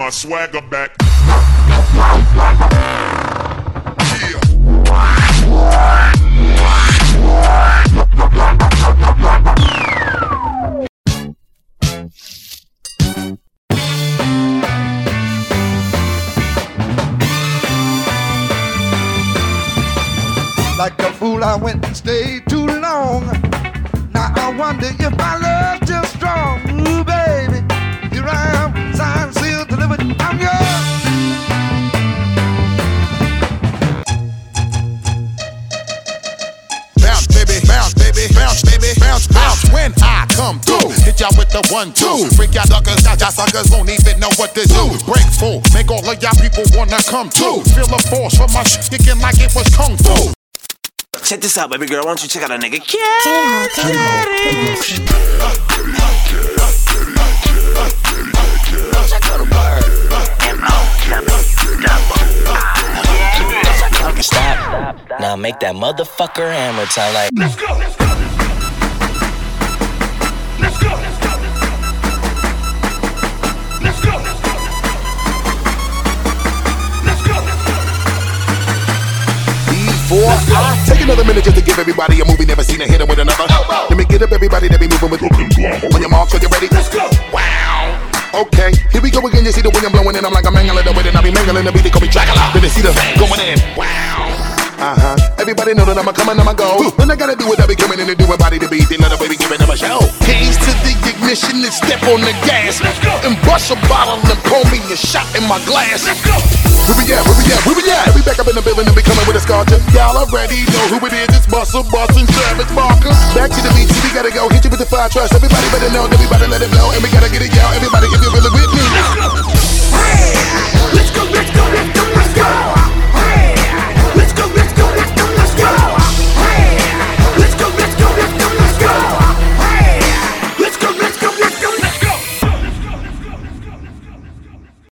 my swagger back. Like a fool, I went and stayed too long. Now I wonder if my love's still strong. Ooh, baby, here I am, signed, sealed, delivered. I'm yours. Bounce, baby, bounce, baby, bounce, baby, bounce, bounce. When I come through, hit y'all with the 1-2. Freak y'all suckers, y'all suckers won't even know what to do. Break full, make all of y'all people wanna come too. Feel the force for my kicking like it was kung fu. Check this out, baby girl. Why don't you check out a nigga? Stop. Now make that motherfucker hammer time like. Let's go. Let's go. Let's go. Let's go. Let's go. Take another minute just to give everybody a movie never seen a hit with another. Let me get up everybody that be moving with. On your marks, are you ready? Let's go. Wow. Okay, here we go again. You see the wind blowing in. I'm like a mangling the wind and I be mangling the beat. They call me Dracula. Then they see the going in. Wow. Everybody know that I'ma come and I'ma go. When I gotta do it, I be coming in and doing body to beat. They let a baby giving them a show. Keys to the ignition and step on the gas. And bust a bottle and pour me a shot in my glass. Let's go. Where we at? Where we at? Where we at? We back up in the building and be coming with a sculpture. Y'all already know who it is. It's Muscle Boss and Travis Barker. Back to the beat, we gotta go. Hit you with the fire trust. Everybody better know that we better let it blow. And we gotta get it, y'all. Everybody, if you're really with me.